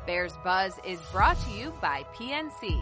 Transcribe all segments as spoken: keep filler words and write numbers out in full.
Bears Buzz is brought to you by P N C.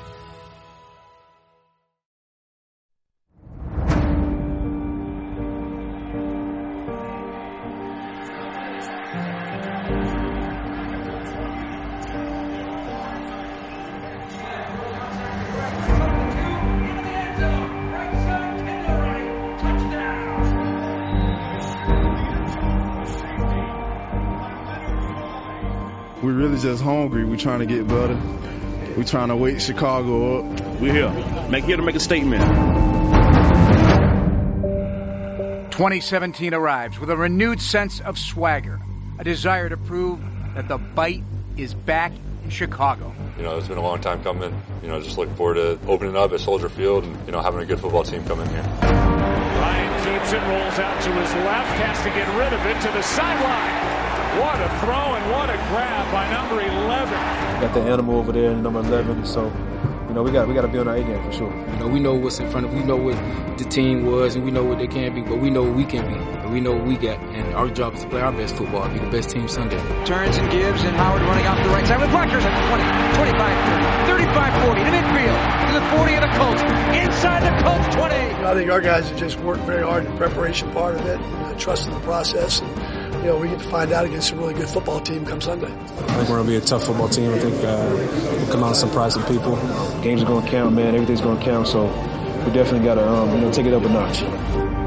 We're really just hungry. We're trying to get better. We're trying to wake Chicago up. We're here. Make here to make a statement. twenty seventeen arrives with a renewed sense of swagger, a desire to prove that the bite is back in Chicago. You know, it's been a long time coming. You know, just looking forward to opening up at Soldier Field and, you know, having a good football team come in here. Ryan keeps it, rolls out to his left, has to get rid of it to the sideline. What a throw and what a grab by number eleven. Got the animal over there, number eleven, so, you know, we got we got to be on our A game for sure. You know, we know what's in front of us. We know what the team was, and we know what they can be, but we know what we can be, and we know what we got, and our job is to play our best football, be the best team Sunday. Turns and gives, and Howard running off the right side with Rutgers at twenty, twenty-five, thirty-five, forty, to midfield, to the forty of the Colts, inside the Colts twenty. I think our guys have just worked very hard in the preparation part of it, and trust in the process, and you know, we get to find out against a really good football team come Sunday. I think we're going to be a tough football team. I think uh, we'll come out and surprise some people. Games are going to count, man. Everything's going to count, so we definitely got to um, you know, take it up a notch.